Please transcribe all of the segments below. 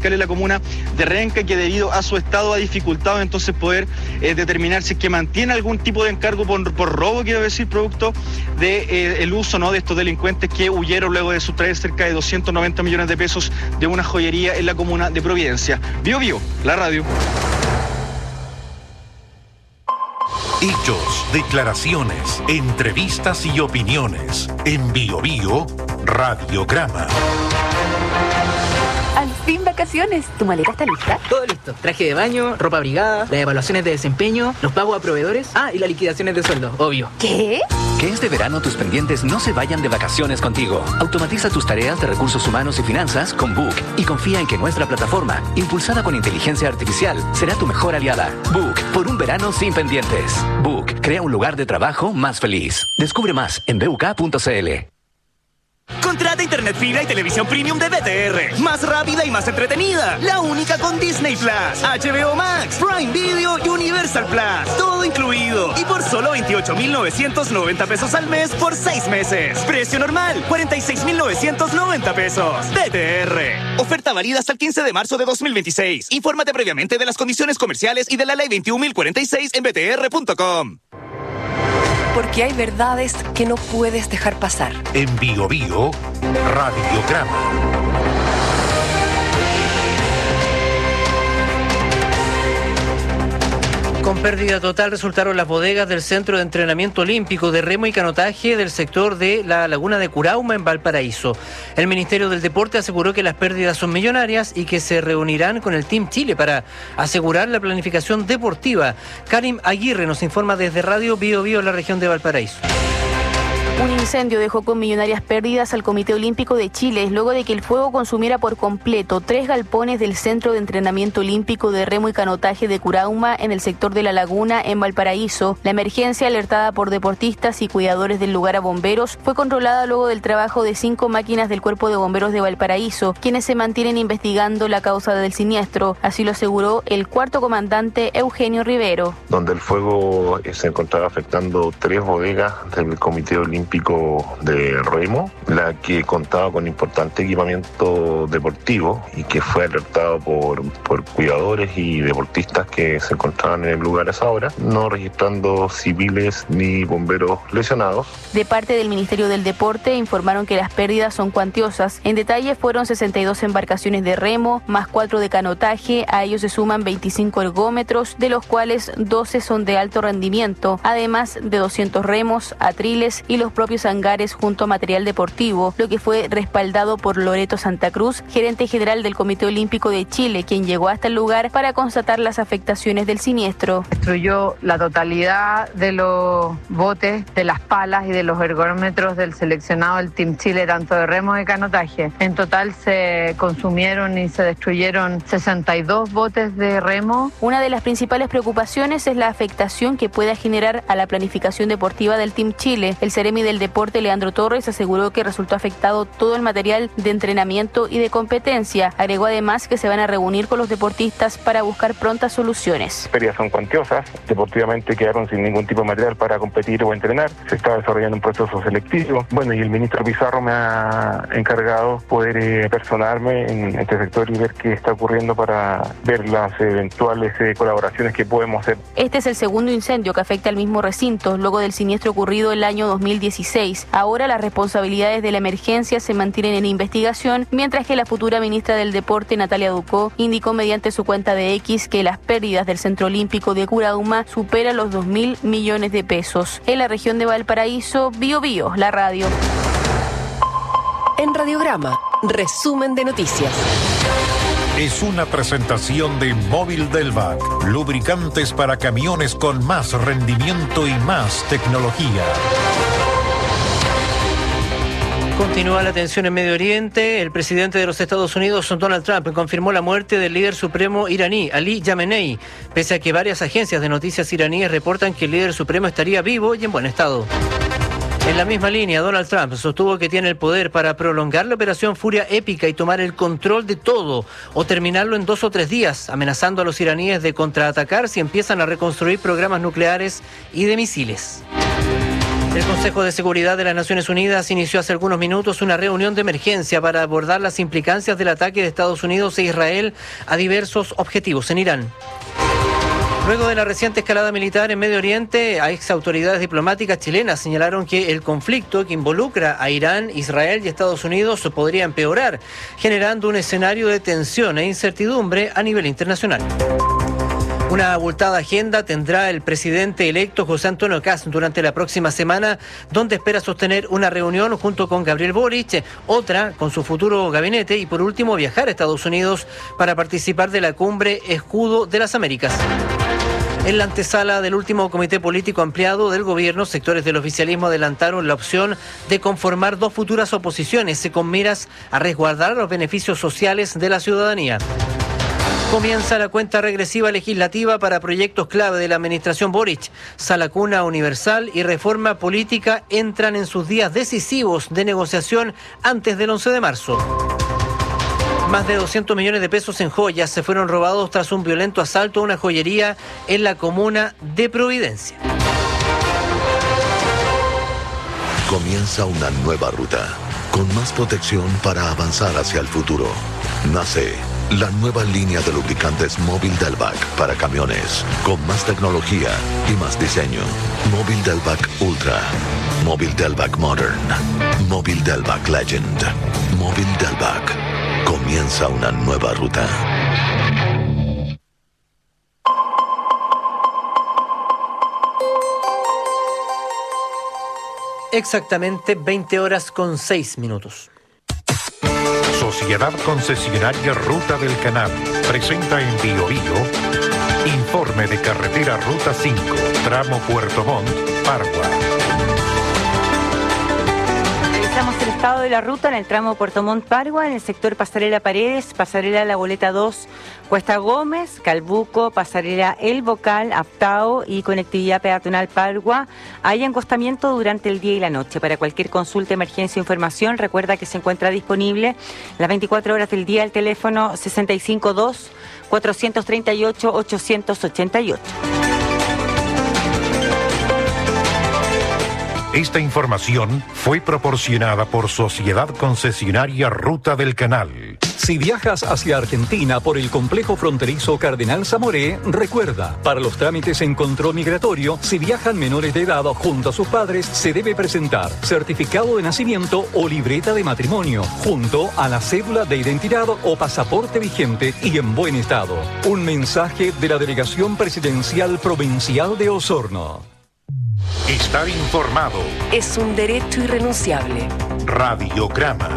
fiscal en la comuna de Renca, que debido a su estado ha dificultado entonces poder determinar si es que mantiene algún tipo de encargo por robo, quiero decir, producto de el uso, ¿no?, de estos delincuentes que huyeron luego de sustraer cerca de 290 millones de pesos de una joyería en la comuna de Providencia. Bio Bio, la radio. Hechos, declaraciones, entrevistas y opiniones. En Bio Bio, Radiograma. Al fin vacaciones. ¿Tu maleta está lista? Todo listo. Traje de baño, ropa abrigada, las evaluaciones de desempeño, los pagos a proveedores, y las liquidaciones de sueldo, obvio. ¿Qué? Que este verano tus pendientes no se vayan de vacaciones contigo. Automatiza tus tareas de recursos humanos y finanzas con Book y confía en que nuestra plataforma, impulsada con inteligencia artificial, será tu mejor aliada. Book, por un verano sin pendientes. Book, crea un lugar de trabajo más feliz. Descubre más en buk.cl. Contrata internet fibra y televisión premium de BTR. Más rápida y más entretenida. La única con Disney Plus, HBO Max, Prime Video y Universal Plus. Todo incluido. Y por solo 28,990 pesos al mes por 6 meses. Precio normal, 46,990 pesos. BTR. Oferta válida hasta el 15 de marzo de 2026. Infórmate previamente de las condiciones comerciales y de la ley 21.046 en btr.com. Porque hay verdades que no puedes dejar pasar. En Bio Bio, Radiograma. Con pérdida total resultaron las bodegas del Centro de Entrenamiento Olímpico de Remo y Canotaje del sector de la Laguna de Curauma en Valparaíso. El Ministerio del Deporte aseguró que las pérdidas son millonarias y que se reunirán con el Team Chile para asegurar la planificación deportiva. Karim Aguirre nos informa desde Radio Bio Bio, la región de Valparaíso. Un incendio dejó con millonarias pérdidas al Comité Olímpico de Chile luego de que el fuego consumiera por completo 3 galpones del Centro de Entrenamiento Olímpico de Remo y Canotaje de Curauma en el sector de La Laguna en Valparaíso. La emergencia, alertada por deportistas y cuidadores del lugar a bomberos, fue controlada luego del trabajo de 5 máquinas del Cuerpo de Bomberos de Valparaíso, quienes se mantienen investigando la causa del siniestro. Así lo aseguró el cuarto comandante Eugenio Rivero. Donde el fuego se encontraba afectando 3 bodegas del Comité Olímpico de Remo, la que contaba con importante equipamiento deportivo y que fue alertado por cuidadores y deportistas que se encontraban en el lugar a esa hora, no registrando civiles ni bomberos lesionados. De parte del Ministerio del Deporte informaron que las pérdidas son cuantiosas. En detalle fueron 62 embarcaciones de remo, más 4 de canotaje, a ellos se suman 25 ergómetros, de los cuales 12 son de alto rendimiento, además de 200 remos, atriles y los propios hangares junto a material deportivo, lo que fue respaldado por Loreto Santa Cruz, gerente general del Comité Olímpico de Chile, quien llegó hasta el lugar para constatar las afectaciones del siniestro. Destruyó la totalidad de los botes, de las palas y de los ergómetros del seleccionado del Team Chile, tanto de remo y canotaje. En total se consumieron y se destruyeron 62 botes de remo. Una de las principales preocupaciones es la afectación que pueda generar a la planificación deportiva del Team Chile. El Seremi del Deporte, Leandro Torres, aseguró que resultó afectado todo el material de entrenamiento y de competencia. Agregó además que se van a reunir con los deportistas para buscar prontas soluciones. Las pérdidas son cuantiosas, deportivamente quedaron sin ningún tipo de material para competir o entrenar, se está desarrollando un proceso selectivo. Bueno, y el ministro Pizarro me ha encargado poder personarme en este sector y ver qué está ocurriendo para ver las eventuales colaboraciones que podemos hacer. Este es el segundo incendio que afecta al mismo recinto, luego del siniestro ocurrido el año 2016. Ahora las responsabilidades de la emergencia se mantienen en investigación, mientras que la futura ministra del Deporte, Natalia Ducó, indicó mediante su cuenta de X que las pérdidas del Centro Olímpico de Curauma superan los 2.000 millones de pesos. En la región de Valparaíso, Bio Bio, la radio. En Radiograma, resumen de noticias. Es una presentación de Móvil Delvac, lubricantes para camiones con más rendimiento y más tecnología. Continúa la tensión en Medio Oriente. El presidente de los Estados Unidos, Donald Trump, confirmó la muerte del líder supremo iraní, Ali Khamenei, pese a que varias agencias de noticias iraníes reportan que el líder supremo estaría vivo y en buen estado. En la misma línea, Donald Trump sostuvo que tiene el poder para prolongar la operación Furia Épica y tomar el control de todo, o terminarlo en 2 o 3 días, amenazando a los iraníes de contraatacar si empiezan a reconstruir programas nucleares y de misiles. El Consejo de Seguridad de las Naciones Unidas inició hace algunos minutos una reunión de emergencia para abordar las implicancias del ataque de Estados Unidos e Israel a diversos objetivos en Irán. Luego de la reciente escalada militar en Medio Oriente, ex autoridades diplomáticas chilenas señalaron que el conflicto que involucra a Irán, Israel y Estados Unidos podría empeorar, generando un escenario de tensión e incertidumbre a nivel internacional. Una abultada agenda tendrá el presidente electo José Antonio Kast durante la próxima semana, donde espera sostener una reunión junto con Gabriel Boric, otra con su futuro gabinete y por último viajar a Estados Unidos para participar de la cumbre Escudo de las Américas. En la antesala del último comité político ampliado del gobierno, sectores del oficialismo adelantaron la opción de conformar dos futuras oposiciones con miras a resguardar los beneficios sociales de la ciudadanía. Comienza la cuenta regresiva legislativa para proyectos clave de la administración Boric. Sala Cuna Universal y reforma política entran en sus días decisivos de negociación antes del 11 de marzo. Más de 200 millones de pesos en joyas se fueron robados tras un violento asalto a una joyería en la comuna de Providencia. Comienza una nueva ruta, con más protección para avanzar hacia el futuro. Nace la nueva línea de lubricantes Móvil Delvac para camiones, con más tecnología y más diseño. Móvil Delvac Ultra, Móvil Delvac Modern, Móvil Delvac Legend, Móvil Delvac. Comienza una nueva ruta. Exactamente 20:06. Sociedad Concesionaria Ruta del Canal presenta en Bio informe de carretera Ruta 5, tramo Puerto Montt, Pargua. Revisamos el estado de la ruta en el tramo Puerto Montt Pargua, en el sector Pasarela Paredes, Pasarela La Boleta 2, Cuesta Gómez, Calbuco, Pasarela El Bocal, Aptao y conectividad peatonal Pargua. Hay encostamiento durante el día y la noche. Para cualquier consulta, emergencia o información, recuerda que se encuentra disponible las 24 horas del día el teléfono 652-438-888. Esta información fue proporcionada por Sociedad Concesionaria Ruta del Canal. Si viajas hacia Argentina por el complejo fronterizo Cardenal Zamoré, recuerda, para los trámites en control migratorio, si viajan menores de edad junto a sus padres, se debe presentar certificado de nacimiento o libreta de matrimonio, junto a la cédula de identidad o pasaporte vigente y en buen estado. Un mensaje de la Delegación Presidencial Provincial de Osorno. Estar informado es un derecho irrenunciable. Radiograma.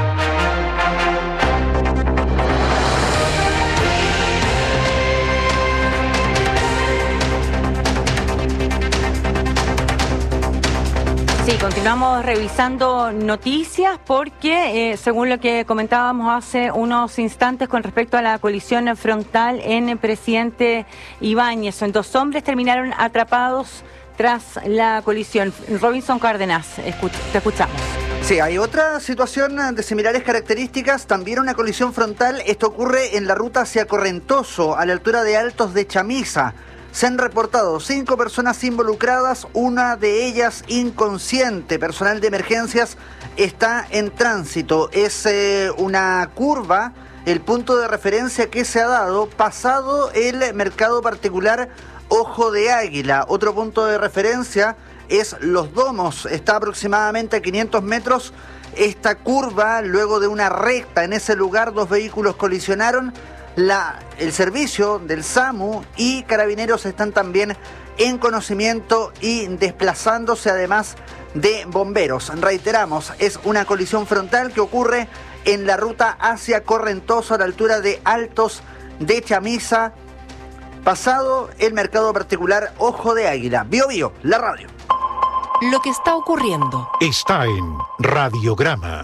Sí, continuamos revisando noticias porque, según lo que comentábamos hace unos instantes con respecto a la colisión frontal en Presidente Ibáñez, dos hombres terminaron atrapados tras la colisión. Robinson Cárdenas, te escuchamos. Sí, hay otra situación de similares características, también una colisión frontal. Esto ocurre en la ruta hacia Correntoso, a la altura de Altos de Chamisa. Se han reportado 5 personas involucradas, una de ellas inconsciente. Personal de emergencias está en tránsito. Es una curva, el punto de referencia que se ha dado, pasado el mercado particular Ojo de Águila. Otro punto de referencia es Los Domos, está aproximadamente a 500 metros. Esta curva, luego de una recta en ese lugar, 2 vehículos colisionaron. El servicio del SAMU y Carabineros están también en conocimiento y desplazándose, además de bomberos. Reiteramos, es una colisión frontal que ocurre en la ruta hacia Correntoso, a la altura de Altos de Chamisa, pasado el mercado particular Ojo de Águila. Bio Bio, la radio. Lo que está ocurriendo está en Radiograma.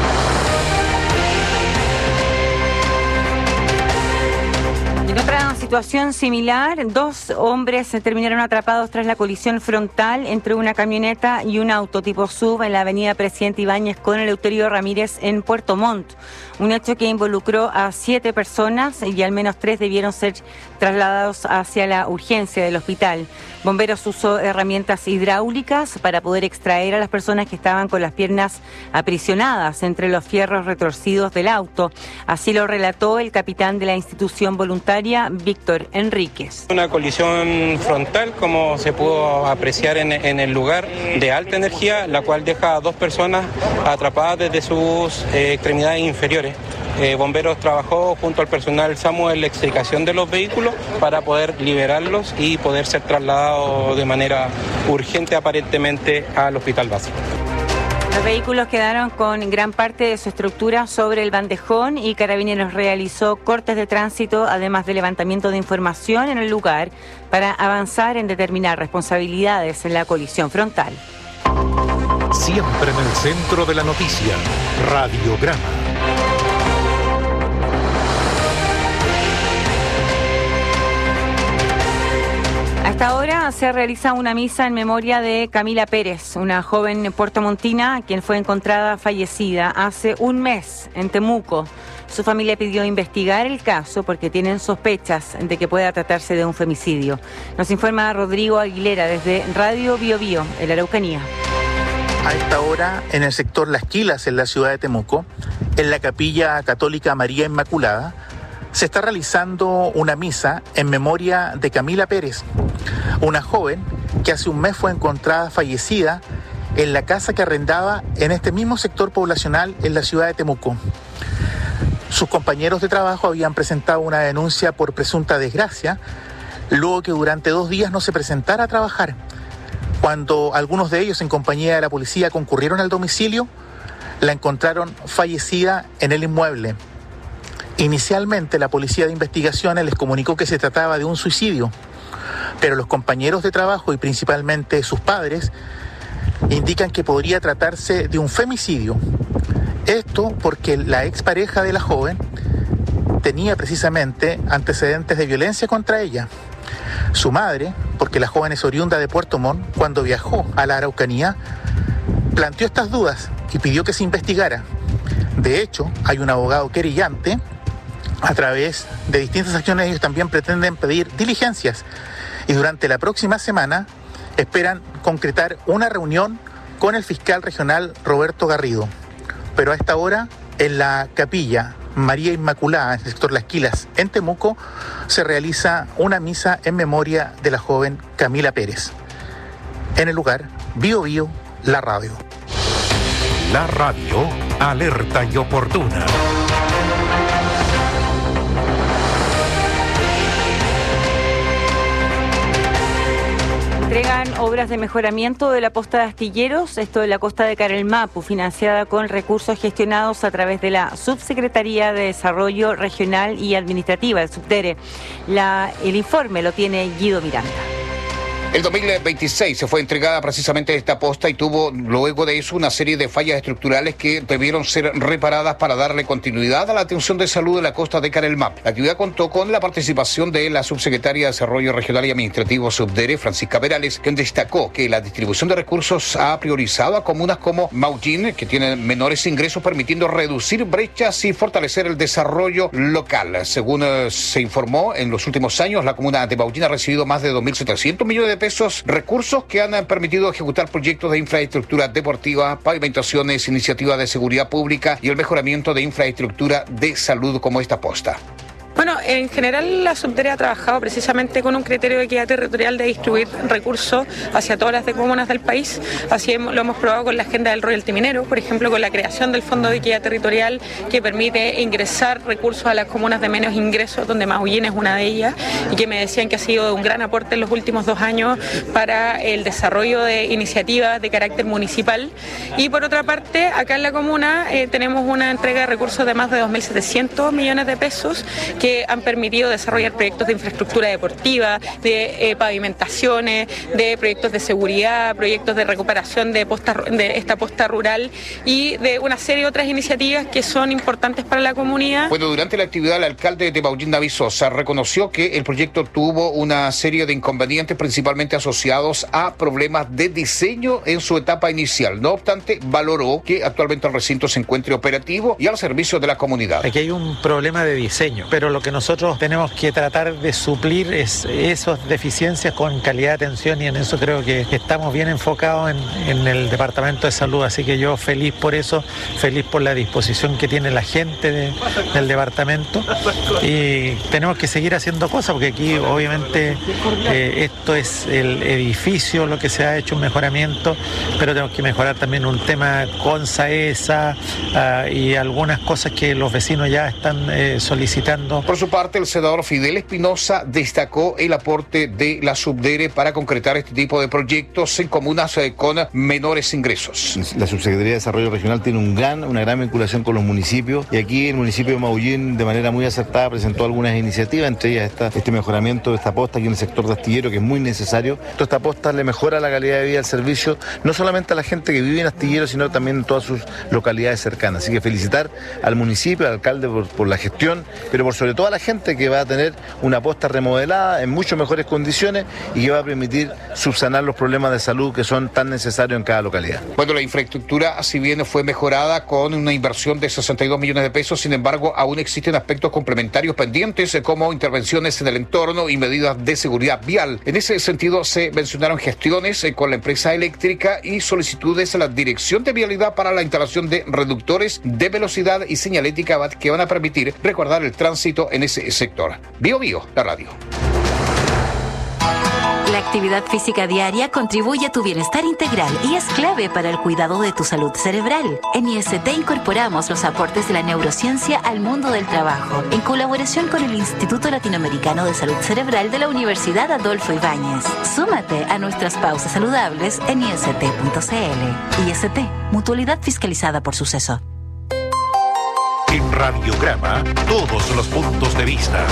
En otra situación similar, 2 hombres terminaron atrapados tras la colisión frontal entre una camioneta y un auto tipo SUV en la avenida Presidente Ibáñez con Eleuterio Ramírez en Puerto Montt. Un hecho que involucró a 7 personas y al menos 3 debieron ser trasladados hacia la urgencia del hospital. Bomberos usó herramientas hidráulicas para poder extraer a las personas que estaban con las piernas aprisionadas entre los fierros retorcidos del auto. Así lo relató el capitán de la institución voluntaria, Víctor Enríquez. Una colisión frontal, como se pudo apreciar en el lugar, de alta energía, la cual deja a 2 personas atrapadas desde sus extremidades inferiores. Bomberos trabajó junto al personal SAMU en la extricación de los vehículos para poder liberarlos y poder ser trasladados de manera urgente aparentemente al hospital básico. Los vehículos quedaron con gran parte de su estructura sobre el bandejón y Carabineros realizó cortes de tránsito, además de levantamiento de información en el lugar para avanzar en determinar responsabilidades en la colisión frontal. Siempre en el centro de la noticia, Radiograma. Hasta ahora se realiza una misa en memoria de Camila Pérez, una joven puertomontina quien fue encontrada fallecida hace un mes en Temuco. Su familia pidió investigar el caso porque tienen sospechas de que pueda tratarse de un femicidio. Nos informa Rodrigo Aguilera desde Radio Bio Bio, en la Araucanía. A esta hora, en el sector Las Quilas, en la ciudad de Temuco, en la Capilla Católica María Inmaculada, se está realizando una misa en memoria de Camila Pérez, una joven que hace un mes fue encontrada fallecida en la casa que arrendaba en este mismo sector poblacional en la ciudad de Temuco. Sus compañeros de trabajo habían presentado una denuncia por presunta desgracia, luego que durante 2 días no se presentara a trabajar. Cuando algunos de ellos, en compañía de la policía, concurrieron al domicilio, la encontraron fallecida en el inmueble. Inicialmente, la Policía de Investigaciones les comunicó que se trataba de un suicidio, pero los compañeros de trabajo y principalmente sus padres indican que podría tratarse de un femicidio. Esto porque la expareja de la joven tenía precisamente antecedentes de violencia contra ella. Su madre, porque la joven es oriunda de Puerto Montt, cuando viajó a la Araucanía, planteó estas dudas y pidió que se investigara. De hecho, hay un abogado querellante. A través de distintas acciones ellos también pretenden pedir diligencias y durante la próxima semana esperan concretar una reunión con el fiscal regional Roberto Garrido. Pero a esta hora, en la Capilla María Inmaculada, en el sector Las Quilas, en Temuco, se realiza una misa en memoria de la joven Camila Pérez. En el lugar, Bio Bio, la radio. La radio, alerta y oportuna. Entregan obras de mejoramiento de la posta de Astilleros, esto en la costa de Carelmapu, financiada con recursos gestionados a través de la Subsecretaría de Desarrollo Regional y Administrativa, el SUBDERE. El informe lo tiene Guido Miranda. El 2026 se fue entregada precisamente esta posta y tuvo luego de eso una serie de fallas estructurales que debieron ser reparadas para darle continuidad a la atención de salud de la costa de Carelmap. La actividad contó con la participación de la subsecretaria de Desarrollo Regional y Administrativo SUBDERE, Francisca Perales, quien destacó que la distribución de recursos ha priorizado a comunas como Maullín, que tienen menores ingresos, permitiendo reducir brechas y fortalecer el desarrollo local. Según se informó, en los últimos años la comuna de Maullín ha recibido más de 2.700 millones de pesos, recursos que han permitido ejecutar proyectos de infraestructura deportiva, pavimentaciones, iniciativas de seguridad pública y el mejoramiento de infraestructura de salud como esta posta. Bueno, en general la SUBDERE ha trabajado precisamente con un criterio de equidad territorial de distribuir recursos hacia todas las comunas del país. Así lo hemos probado con la agenda del royalty minero, por ejemplo, con la creación del Fondo de Equidad Territorial que permite ingresar recursos a las comunas de menos ingresos, donde Maullín es una de ellas, y que me decían que ha sido un gran aporte en los últimos 2 años para el desarrollo de iniciativas de carácter municipal. Y por otra parte, acá en la comuna tenemos una entrega de recursos de más de 2.700 millones de pesos que han permitido desarrollar proyectos de infraestructura deportiva, de pavimentaciones, de proyectos de seguridad, proyectos de recuperación de esta posta rural y de una serie de otras iniciativas que son importantes para la comunidad. Bueno, durante la actividad el alcalde de Maullín, David Sosa, reconoció que el proyecto tuvo una serie de inconvenientes principalmente asociados a problemas de diseño en su etapa inicial. No obstante, valoró que actualmente el recinto se encuentre operativo y al servicio de la comunidad. Aquí hay un problema de diseño, pero lo que nosotros tenemos que tratar de suplir es esas deficiencias con calidad de atención, y en eso creo que estamos bien enfocados en el Departamento de Salud, así que yo feliz por eso, feliz por la disposición que tiene la gente del departamento, y tenemos que seguir haciendo cosas porque aquí obviamente esto es el edificio lo que se ha hecho un mejoramiento, pero tenemos que mejorar también un tema con SAESA y algunas cosas que los vecinos ya están solicitando. Por su parte, el senador Fidel Espinosa destacó el aporte de la Subdere para concretar este tipo de proyectos en comunas con menores ingresos. La Subsecretaría de Desarrollo Regional tiene una gran vinculación con los municipios, y aquí el municipio de Maullín de manera muy acertada presentó algunas iniciativas, entre ellas este mejoramiento de esta posta aquí en el sector de Astillero, que es muy necesario. Toda esta posta le mejora la calidad de vida del servicio, no solamente a la gente que vive en Astillero, sino también en todas sus localidades cercanas. Así que felicitar al municipio, al alcalde por la gestión, pero por sobre todo a la gente que va a tener una posta remodelada en mucho mejores condiciones y que va a permitir subsanar los problemas de salud que son tan necesarios en cada localidad. Bueno, la infraestructura, si bien fue mejorada con una inversión de 62 millones de pesos, sin embargo, aún existen aspectos complementarios pendientes como intervenciones en el entorno y medidas de seguridad vial. En ese sentido, se mencionaron gestiones con la empresa eléctrica y solicitudes a la Dirección de Vialidad para la instalación de reductores de velocidad y señalética que van a permitir recordar el tránsito en ese sector. Bio Bio, la radio. La actividad física diaria contribuye a tu bienestar integral y es clave para el cuidado de tu salud cerebral. En IST incorporamos los aportes de la neurociencia al mundo del trabajo, en colaboración con el Instituto Latinoamericano de Salud Cerebral de la Universidad Adolfo Ibáñez. Súmate a nuestras pausas saludables en ist.cl. IST, mutualidad fiscalizada por Suceso. En Radiograma, todos los puntos de vista.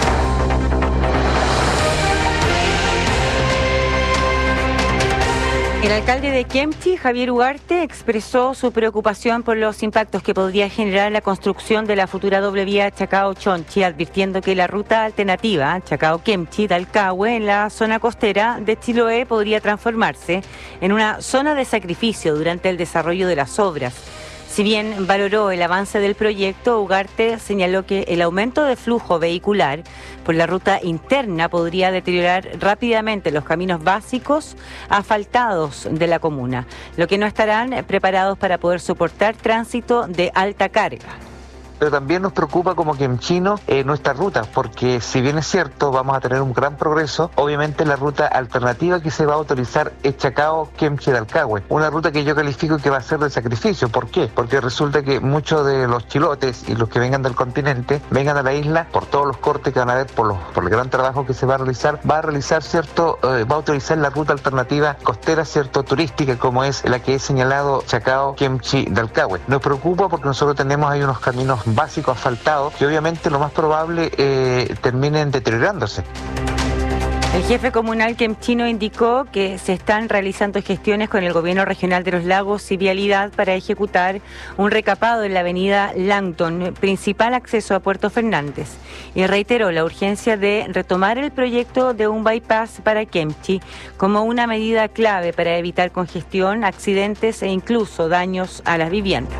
El alcalde de Kempchi, Javier Ugarte, expresó su preocupación por los impactos que podría generar la construcción de la futura doble vía Chacao-Chonchi, advirtiendo que la ruta alternativa Chacao-Kempchi-Talcahué en la zona costera de Chiloé podría transformarse en una zona de sacrificio durante el desarrollo de las obras. Si bien valoró el avance del proyecto, Ugarte señaló que el aumento de flujo vehicular por la ruta interna podría deteriorar rápidamente los caminos básicos asfaltados de la comuna, lo que no estarán preparados para poder soportar tránsito de alta carga. Pero también nos preocupa como kemchino nuestra ruta, porque si bien es cierto vamos a tener un gran progreso, obviamente la ruta alternativa que se va a autorizar es Chacao-Kempchi-Talcahué, una ruta que yo califico que va a ser de sacrificio. ¿Por qué? Porque resulta que muchos de los chilotes y los que vengan del continente vengan a la isla por todos los cortes que van a haber, por el gran trabajo que se va a realizar, va a autorizar la ruta alternativa costera, cierto, turística, como es la que he señalado, Chacao-Kempchi-Talcahué. Nos preocupa porque nosotros tenemos ahí unos caminos básicos asfaltados que obviamente lo más probable terminen deteriorándose. El jefe comunal kemchino indicó que se están realizando gestiones con el gobierno regional de los lagos y Vialidad para ejecutar un recapado en la avenida Langton, principal acceso a Puerto Fernández, y reiteró la urgencia de retomar el proyecto de un bypass para Kempchi como una medida clave para evitar congestión, accidentes e incluso daños a las viviendas.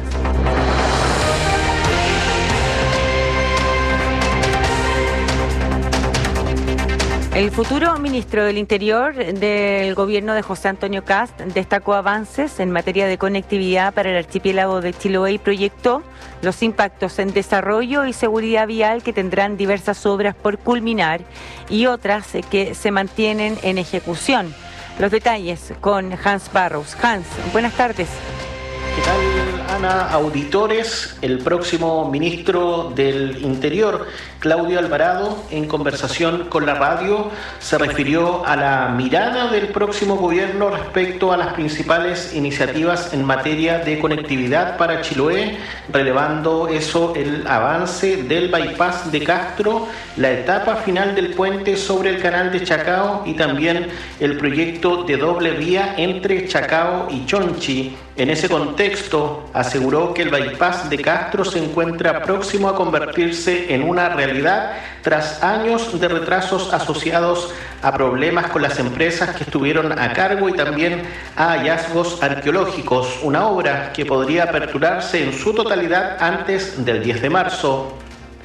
El futuro ministro del Interior del gobierno de José Antonio Kast destacó avances en materia de conectividad para el archipiélago de Chiloé y proyectó los impactos en desarrollo y seguridad vial que tendrán diversas obras por culminar y otras que se mantienen en ejecución. Los detalles con Hans Barrows. Hans, buenas tardes. ¿Qué tal, semana, auditores. El próximo ministro del Interior, Claudio Alvarado, en conversación con la radio, se refirió a la mirada del próximo gobierno respecto a las principales iniciativas en materia de conectividad para Chiloé, relevando eso el avance del bypass de Castro, la etapa final del puente sobre el canal de Chacao y también el proyecto de doble vía entre Chacao y Chonchi. En ese contexto, aseguró que el bypass de Castro se encuentra próximo a convertirse en una realidad tras años de retrasos asociados a problemas con las empresas que estuvieron a cargo y también a hallazgos arqueológicos, una obra que podría aperturarse en su totalidad antes del 10 de marzo.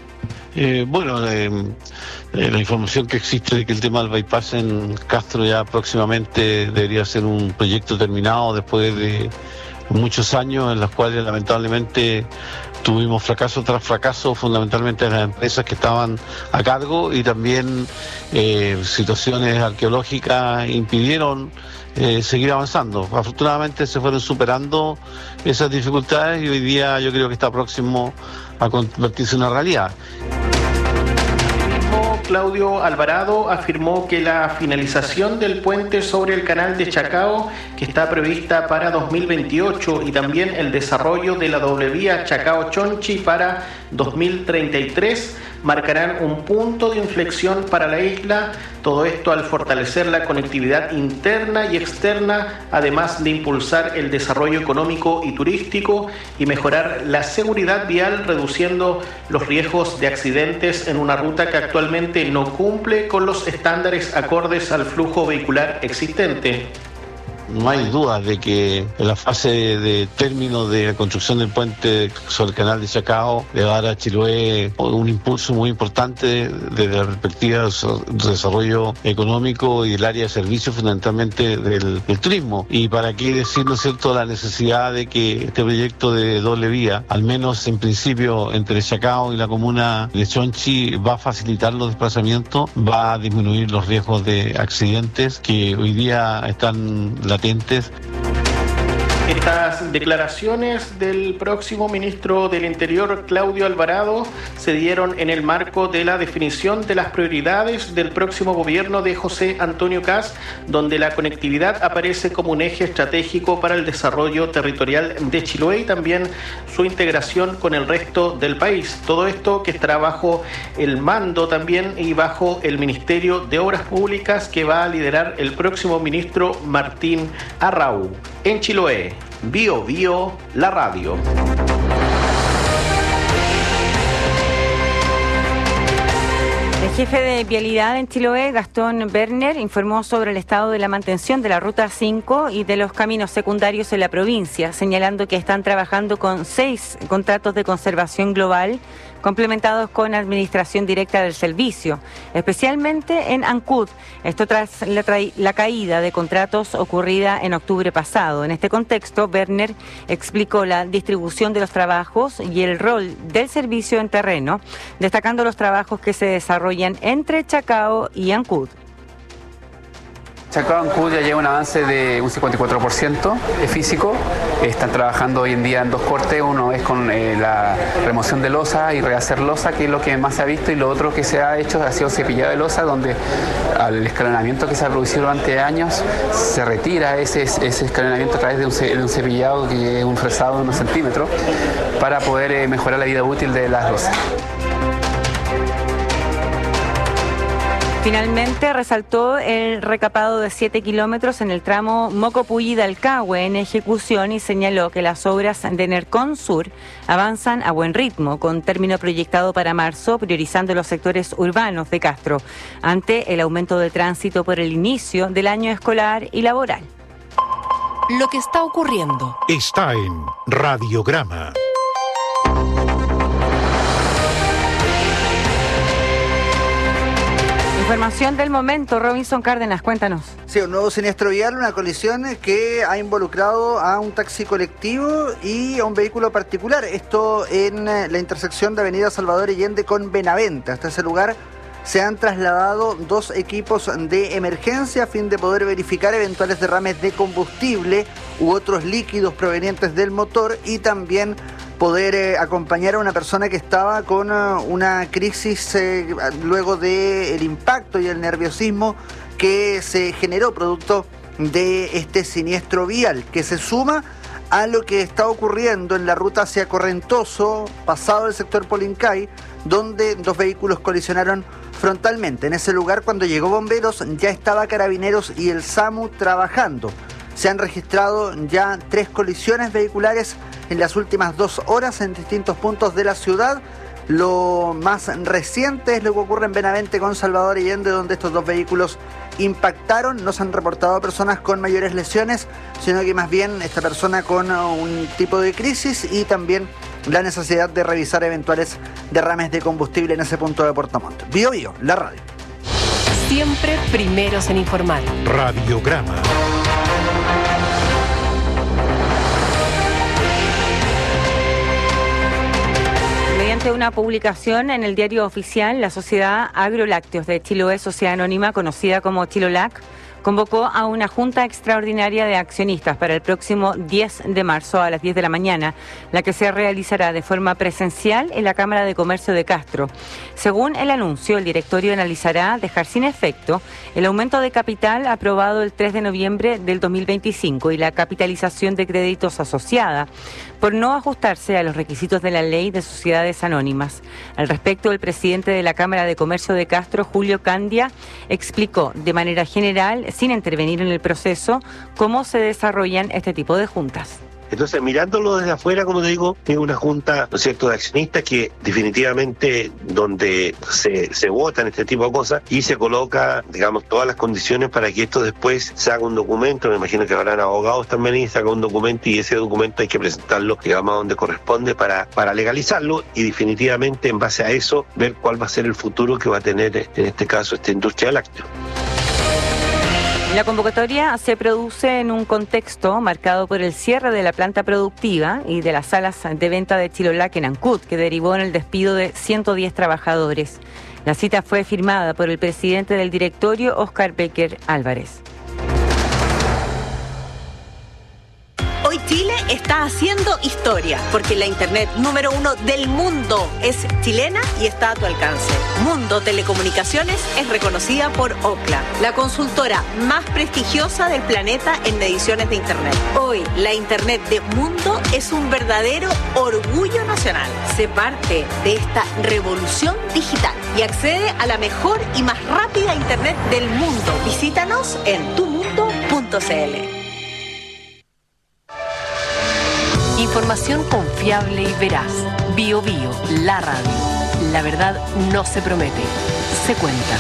La información que existe de que el tema del bypass en Castro ya próximamente debería ser un proyecto terminado después de muchos años en los cuales lamentablemente tuvimos fracaso tras fracaso, fundamentalmente en las empresas que estaban a cargo, y también situaciones arqueológicas impidieron seguir avanzando. Afortunadamente se fueron superando esas dificultades y hoy día yo creo que está próximo a convertirse en una realidad. Claudio Alvarado afirmó que la finalización del puente sobre el canal de Chacao, que está prevista para 2028, y también el desarrollo de la doble vía Chacao-Chonchi para 2033, marcarán un punto de inflexión para la isla, todo esto al fortalecer la conectividad interna y externa, además de impulsar el desarrollo económico y turístico y mejorar la seguridad vial, reduciendo los riesgos de accidentes en una ruta que actualmente no cumple con los estándares acordes al flujo vehicular existente. No hay duda de que en la fase de término de la construcción del puente sobre el canal de Chacao le va a dar a Chiloé un impulso muy importante desde la perspectiva del desarrollo económico y del área de servicios, fundamentalmente del turismo. Y para qué decir, ¿no es cierto?, la necesidad de que este proyecto de doble vía, al menos en principio entre Chacao y la comuna de Chonchi, va a facilitar los desplazamientos, va a disminuir los riesgos de accidentes que hoy día están latentes. Estas declaraciones del próximo ministro del Interior, Claudio Alvarado, se dieron en el marco de la definición de las prioridades del próximo gobierno de José Antonio Kast, donde la conectividad aparece como un eje estratégico para el desarrollo territorial de Chiloé y también su integración con el resto del país. Todo esto que estará bajo el mando también y bajo el Ministerio de Obras Públicas que va a liderar el próximo ministro Martín Arrau. En Chiloé, Bio Bio, la radio. El jefe de Vialidad en Chiloé, Gastón Werner, informó sobre el estado de la mantención de la Ruta 5 y de los caminos secundarios en la provincia, señalando que están trabajando con 6 contratos de conservación global complementados con administración directa del servicio, especialmente en Ancud. Esto tras la caída de contratos ocurrida en octubre pasado. En este contexto, Werner explicó la distribución de los trabajos y el rol del servicio en terreno, destacando los trabajos que se desarrollan entre Chacao y Ancud. Chacao Ancud ya lleva un avance de un 54% físico. Están trabajando hoy en día en 2 cortes. Uno es con la remoción de losa y rehacer losa, que es lo que más se ha visto, y lo otro que se ha hecho ha sido cepillado de losa, donde al escalonamiento que se ha producido durante años se retira ese escalonamiento a través de un cepillado, que es un fresado de unos centímetros, para poder mejorar la vida útil de las losas. Finalmente resaltó el recapado de 7 kilómetros en el tramo Mocopulli-Dalcahue en ejecución y señaló que las obras de Nercón Sur avanzan a buen ritmo, con término proyectado para marzo, priorizando los sectores urbanos de Castro, ante el aumento de tránsito por el inicio del año escolar y laboral. Lo que está ocurriendo está en Radiograma. Información del momento, Robinson Cárdenas, cuéntanos. Sí, un nuevo siniestro vial, una colisión que ha involucrado a un taxi colectivo y a un vehículo particular. Esto en la intersección de Avenida Salvador Allende con Benavente. Hasta ese lugar se han trasladado 2 equipos de emergencia a fin de poder verificar eventuales derrames de combustible u otros líquidos provenientes del motor, y también poder acompañar a una persona que estaba con una crisis luego del impacto y el nerviosismo que se generó producto de este siniestro vial, que se suma a lo que está ocurriendo en la ruta hacia Correntoso, pasado el sector Polincay, donde dos vehículos colisionaron frontalmente. En ese lugar, cuando llegó bomberos, ya estaba Carabineros y el SAMU trabajando. Se han registrado ya 3 colisiones vehiculares en las últimas 2 horas en distintos puntos de la ciudad. Lo más reciente es lo que ocurre en Benavente con Salvador Allende, donde estos 2 vehículos impactaron. No se han reportado personas con mayores lesiones, sino que más bien esta persona con un tipo de crisis y también la necesidad de revisar eventuales derrames de combustible en ese punto de Puerto Montt. Bio Bio, la radio. Siempre primeros en informar. Radiograma. Mediante una publicación en el diario oficial, la Sociedad Agrolácteos de Chiloé, Sociedad Anónima conocida como Chilolac, convocó a una junta extraordinaria de accionistas para el próximo 10 de marzo a las 10 de la mañana, la que se realizará de forma presencial en la Cámara de Comercio de Castro. Según el anuncio, el directorio analizará dejar sin efecto el aumento de capital aprobado el 3 de noviembre del 2025 y la capitalización de créditos asociada, por no ajustarse a los requisitos de la Ley de Sociedades Anónimas. Al respecto, el presidente de la Cámara de Comercio de Castro, Julio Candia, explicó de manera general, sin intervenir en el proceso, cómo se desarrollan este tipo de juntas. Entonces, mirándolo desde afuera, como te digo, es una junta, ¿no es cierto?, de accionistas que definitivamente donde se votan este tipo de cosas y se coloca, digamos, todas las condiciones para que esto después se haga un documento. Me imagino que habrán abogados también y se haga un documento, y ese documento hay que presentarlo, digamos, a donde corresponde para legalizarlo, y definitivamente en base a eso ver cuál va a ser el futuro que va a tener en este caso esta industria láctea. La convocatoria se produce en un contexto marcado por el cierre de la planta productiva y de las salas de venta de Chilolac en Ancud, que derivó en el despido de 110 trabajadores. La cita fue firmada por el presidente del directorio, Óscar Becker Álvarez. Hoy Chile está haciendo historia, porque la internet número 1 del mundo es chilena y está a tu alcance. Mundo Telecomunicaciones es reconocida por Ookla, la consultora más prestigiosa del planeta en mediciones de internet. Hoy, la internet de Mundo es un verdadero orgullo nacional. Sé parte de esta revolución digital y accede a la mejor y más rápida internet del mundo. Visítanos en tumundo.cl. Información confiable y veraz. Bio Bio, la radio. La verdad no se promete, se cuenta.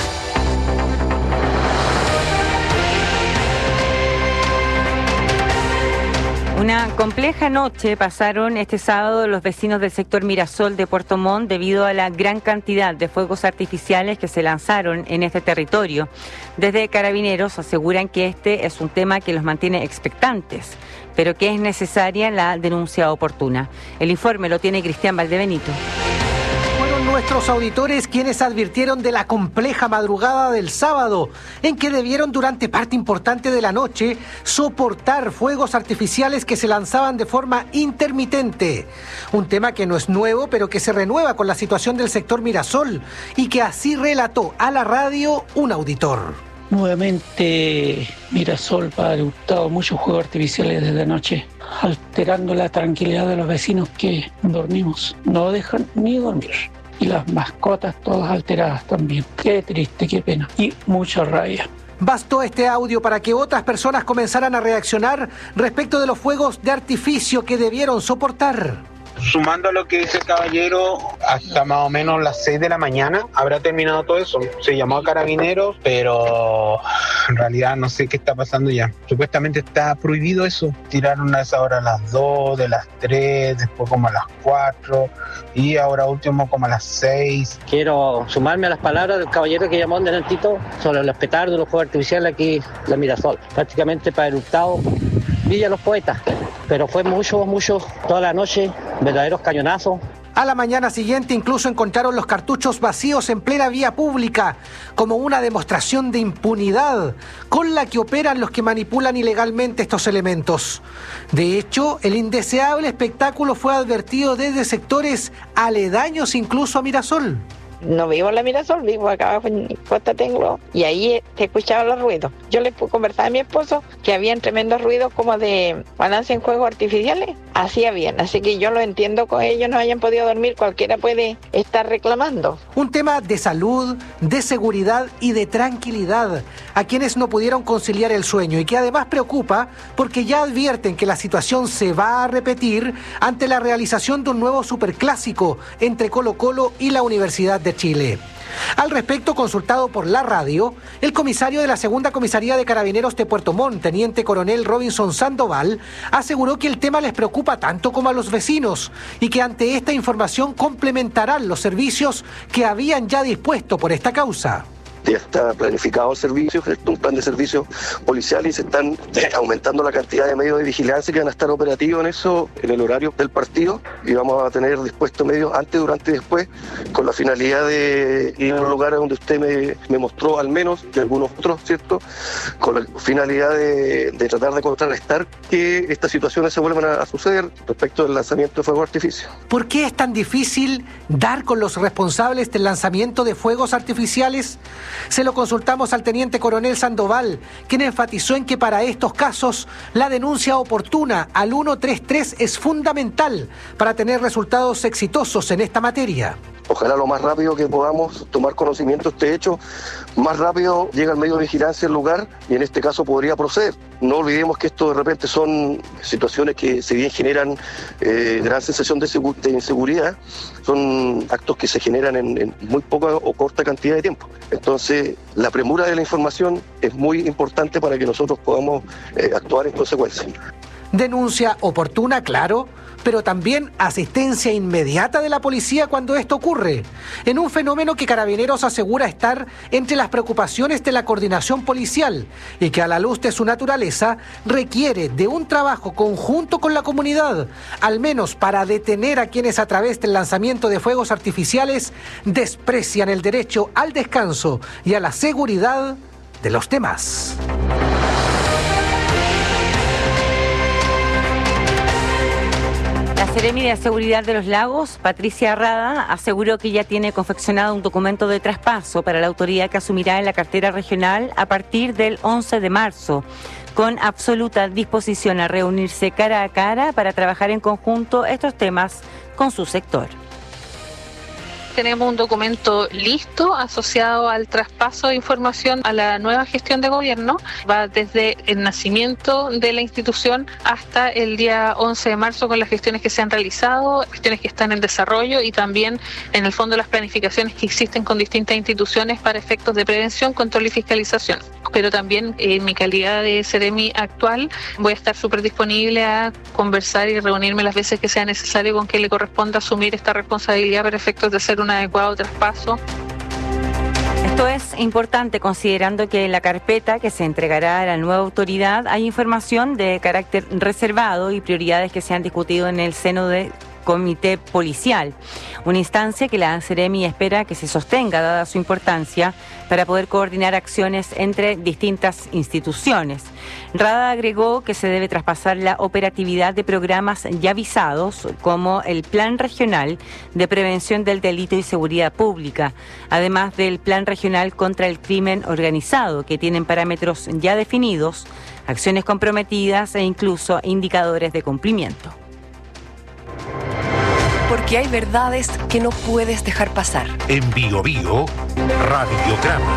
Una compleja noche pasaron este sábado los vecinos del sector Mirasol de Puerto Montt debido a la gran cantidad de fuegos artificiales que se lanzaron en este territorio. Desde Carabineros aseguran que este es un tema que los mantiene expectantes, pero que es necesaria la denuncia oportuna. El informe lo tiene Cristian Valdebenito. Fueron nuestros auditores quienes advirtieron de la compleja madrugada del sábado, en que debieron durante parte importante de la noche soportar fuegos artificiales que se lanzaban de forma intermitente. Un tema que no es nuevo, pero que se renueva con la situación del sector Mirasol, y que así relató a la radio un auditor. Nuevamente Mirasol ha adoptado muchos juegos artificiales desde anoche, alterando la tranquilidad de los vecinos que dormimos. No dejan ni dormir. Y las mascotas todas alteradas también. Qué triste, qué pena. Y mucha rabia. Bastó este audio para que otras personas comenzaran a reaccionar respecto de los fuegos de artificio que debieron soportar. Sumando a lo que dice el caballero, hasta más o menos las 6 de la mañana habrá terminado todo eso. Se llamó a Carabineros, pero en realidad no sé qué está pasando ya. Supuestamente está prohibido eso. Tiraron a esa hora a las 2, de las 3, después como a las 4 y ahora último como a las 6. Quiero sumarme a las palabras del caballero que llamó en delantito sobre los petardos, los fuegos artificiales aquí en la Mirasol. Prácticamente para el Hurtado, Villa Los Poetas. Pero fue mucho, toda la noche, verdaderos cañonazos. A la mañana siguiente incluso encontraron los cartuchos vacíos en plena vía pública, como una demostración de impunidad con la que operan los que manipulan ilegalmente estos elementos. De hecho, el indeseable espectáculo fue advertido desde sectores aledaños incluso a Mirasol. No vivo en la Mirasol, vivo acá en Costa Tenglo y ahí te escuchaba los ruidos. Yo le conversaba a mi esposo que habían tremendos ruidos como de balance en juegos artificiales. Así habían, así que yo lo entiendo con ellos no hayan podido dormir, cualquiera puede estar reclamando. Un tema de salud, de seguridad y de tranquilidad a quienes no pudieron conciliar el sueño y que además preocupa porque ya advierten que la situación se va a repetir ante la realización de un nuevo superclásico entre Colo-Colo y la Universidad de Chile. Al respecto, consultado por la radio, el comisario de la Segunda Comisaría de Carabineros de Puerto Montt, teniente coronel Robinson Sandoval, aseguró que el tema les preocupa tanto como a los vecinos y que ante esta información complementarán los servicios que habían ya dispuesto por esta causa. Ya está planificado el servicio, un plan de servicio policial y se están aumentando la cantidad de medios de vigilancia que van a estar operativos en eso, en el horario del partido, y vamos a tener dispuestos medios antes, durante y después, con la finalidad de ir a los lugares donde usted me mostró al menos, y algunos otros, ¿cierto? Con la finalidad de tratar de contrarrestar que estas situaciones se vuelvan a suceder respecto del lanzamiento de fuegos artificiales. ¿Por qué es tan difícil dar con los responsables del lanzamiento de fuegos artificiales? Se lo consultamos al teniente coronel Sandoval, quien enfatizó en que para estos casos la denuncia oportuna al 133 es fundamental para tener resultados exitosos en esta materia. Ojalá lo más rápido que podamos tomar conocimiento de este hecho, más rápido llega el medio de vigilancia al lugar y en este caso podría proceder. No olvidemos que esto de repente son situaciones que si bien generan gran sensación de inseguridad, son actos que se generan en muy poca o corta cantidad de tiempo. Entonces, la premura de la información es muy importante para que nosotros podamos actuar en consecuencia. Denuncia oportuna, claro, pero también asistencia inmediata de la policía cuando esto ocurre, en un fenómeno que Carabineros asegura estar entre las preocupaciones de la coordinación policial y que a la luz de su naturaleza requiere de un trabajo conjunto con la comunidad, al menos para detener a quienes a través del lanzamiento de fuegos artificiales desprecian el derecho al descanso y a la seguridad de los demás. La Seremi de Seguridad de los Lagos, Patricia Rada, aseguró que ya tiene confeccionado un documento de traspaso para la autoridad que asumirá en la cartera regional a partir del 11 de marzo, con absoluta disposición a reunirse cara a cara para trabajar en conjunto estos temas con su sector. Tenemos un documento listo asociado al traspaso de información a la nueva gestión de gobierno. Va desde el nacimiento de la institución hasta el día 11 de marzo con las gestiones que se han realizado, gestiones que están en desarrollo y también en el fondo las planificaciones que existen con distintas instituciones para efectos de prevención, control y fiscalización. Pero también en mi calidad de Seremi actual voy a estar súper disponible a conversar y reunirme las veces que sea necesario con quien le corresponda asumir esta responsabilidad para efectos de hacer un adecuado traspaso. Esto es importante considerando que en la carpeta que se entregará a la nueva autoridad hay información de carácter reservado y prioridades que se han discutido en el seno de Comité Policial, una instancia que la Seremi espera que se sostenga dada su importancia para poder coordinar acciones entre distintas instituciones. Rada agregó que se debe traspasar la operatividad de programas ya visados como el Plan Regional de Prevención del Delito y Seguridad Pública, además del Plan Regional contra el Crimen Organizado, que tienen parámetros ya definidos, acciones comprometidas e incluso indicadores de cumplimiento. Porque hay verdades que no puedes dejar pasar. En Bio Bio, Radiograma.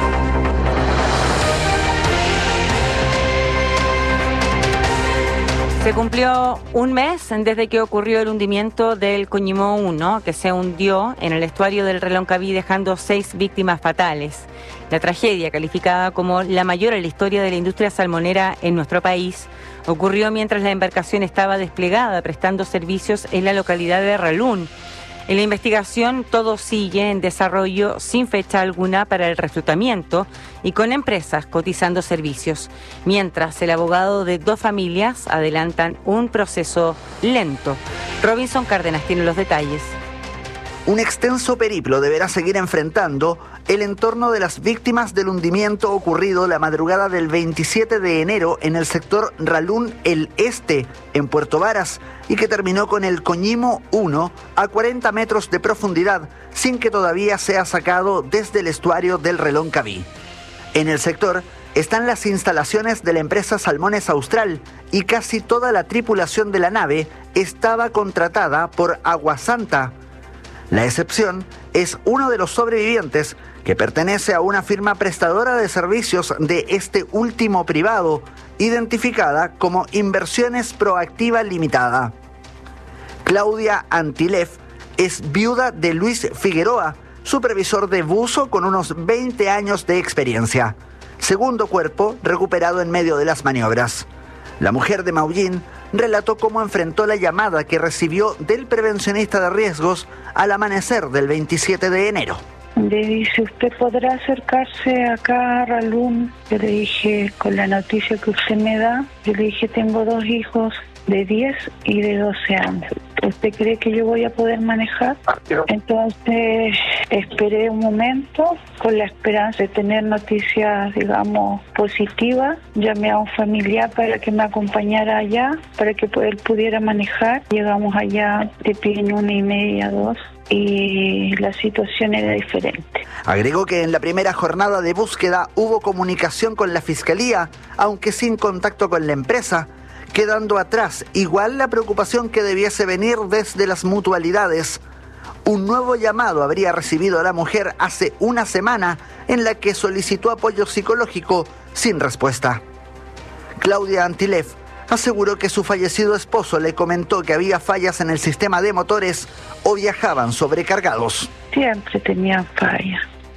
Se cumplió un mes desde que ocurrió el hundimiento del Coñimó 1, que se hundió en el estuario del Reloncaví dejando 6 víctimas fatales. La tragedia, calificada como la mayor en la historia de la industria salmonera en nuestro país, ocurrió mientras la embarcación estaba desplegada prestando servicios en la localidad de Ralún. En la investigación todo sigue en desarrollo sin fecha alguna para el reflotamiento y con empresas cotizando servicios, mientras el abogado de 2 familias adelantan un proceso lento. Robinson Cárdenas tiene los detalles. Un extenso periplo deberá seguir enfrentando el entorno de las víctimas del hundimiento ocurrido la madrugada del 27 de enero en el sector Ralún El Este, en Puerto Varas, y que terminó con el Coñimo 1 a 40 metros de profundidad, sin que todavía sea sacado desde el estuario del Reloncaví. En el sector están las instalaciones de la empresa Salmones Austral y casi toda la tripulación de la nave estaba contratada por Agua Santa. La excepción es uno de los sobrevivientes que pertenece a una firma prestadora de servicios de este último privado, identificada como Inversiones Proactiva Limitada. Claudia Antilev es viuda de Luis Figueroa, supervisor de buzo con unos 20 años de experiencia. Segundo cuerpo recuperado en medio de las maniobras. La mujer de Maullín relató cómo enfrentó la llamada que recibió del prevencionista de riesgos al amanecer del 27 de enero. Le dice, ¿usted podrá acercarse acá a Ralún? Yo le dije, con la noticia que usted me da, yo le dije, tengo 2 hijos de 10 y de 12 años. ¿Usted cree que yo voy a poder manejar? Entonces esperé un momento con la esperanza de tener noticias, digamos, positivas. Llamé a un familiar para que me acompañara allá, para que él pudiera manejar. Llegamos allá de pie en 1:30, 2, y la situación era diferente. Agregó que en la primera jornada de búsqueda hubo comunicación con la Fiscalía, aunque sin contacto con la empresa, quedando atrás igual la preocupación que debiese venir desde las mutualidades. Un nuevo llamado habría recibido la mujer hace una semana en la que solicitó apoyo psicológico sin respuesta. Claudia Antilev aseguró que su fallecido esposo le comentó que había fallas en el sistema de motores o viajaban sobrecargados. Siempre tenían fallas.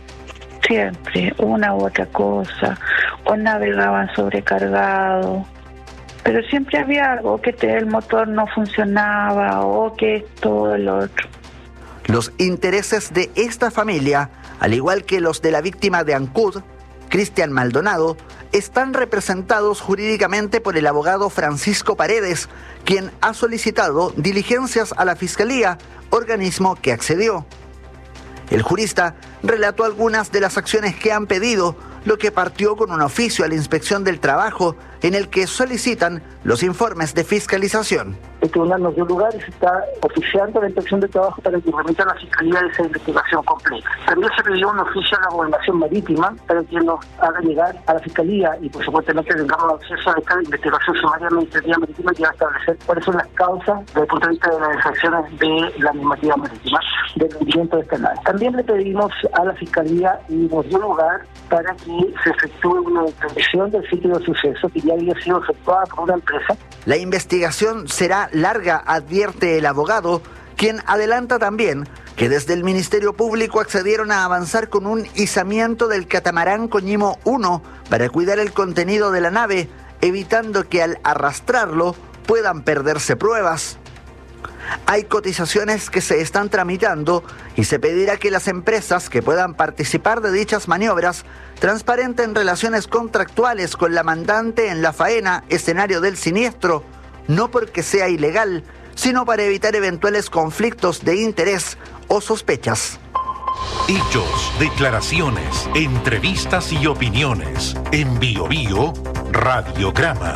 Siempre, una u otra cosa, o navegaban sobrecargados. Pero siempre había algo, que el motor no funcionaba o que esto o lo otro. Los intereses de esta familia, al igual que los de la víctima de Ancud, Cristian Maldonado, están representados jurídicamente por el abogado Francisco Paredes, quien ha solicitado diligencias a la Fiscalía, organismo que accedió. El jurista relató algunas de las acciones que han pedido, lo que partió con un oficio a la Inspección del Trabajo en el que solicitan los informes de fiscalización. El tribunal nos dio lugar y se está oficiando la Inspección del Trabajo para que remita a la Fiscalía esa investigación completa. También se pidió un oficio a la Gobernación Marítima para que nos haga llegar a la Fiscalía y por supuesto tengamos acceso a esta investigación sumaria administrativa marítima que va a establecer cuáles son las causas desde el punto de vista de las infracciones de la normativa marítima del hundimiento de esta nave. También le pedimos a la Fiscalía y nos dio lugar para que se efectúe una inspección del sitio de suceso que ya había sido efectuada por una empresa. La investigación será larga, advierte el abogado, quien adelanta también que desde el Ministerio Público accedieron a avanzar con un izamiento del catamarán Coñimo 1 para cuidar el contenido de la nave, evitando que al arrastrarlo puedan perderse pruebas. Hay cotizaciones que se están tramitando y se pedirá que las empresas que puedan participar de dichas maniobras transparenten relaciones contractuales con la mandante en la faena, escenario del siniestro, no porque sea ilegal, sino para evitar eventuales conflictos de interés o sospechas. Hechos, declaraciones, entrevistas y opiniones. En Bio Bio, Radiograma.